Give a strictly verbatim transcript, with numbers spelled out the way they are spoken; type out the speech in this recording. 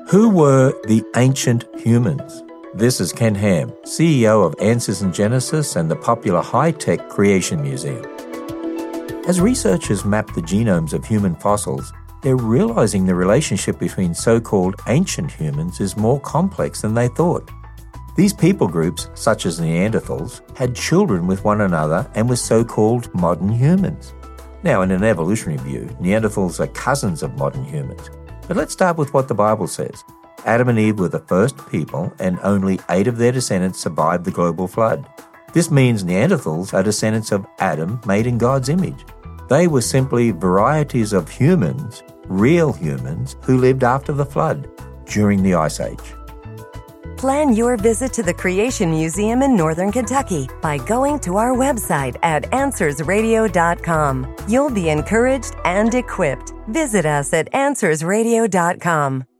Who were the ancient humans? This is Ken Ham, C E O of Answers in Genesis and the popular high-tech Creation Museum. As researchers map the genomes of human fossils, they're realizing the relationship between so-called ancient humans is more complex than they thought. These people groups, such as Neanderthals, had children with one another and were so-called modern humans. Now, in an evolutionary view, Neanderthals are cousins of modern humans. But let's start with what the Bible says. Adam and Eve were the first people, and only eight of their descendants survived the global flood. This means Neanderthals are descendants of Adam made in God's image. They were simply varieties of humans, real humans, who lived after the flood, during the Ice Age. Plan your visit to the Creation Museum in Northern Kentucky by going to our website at answers radio dot com. You'll be encouraged and equipped. Visit us at answers radio dot com.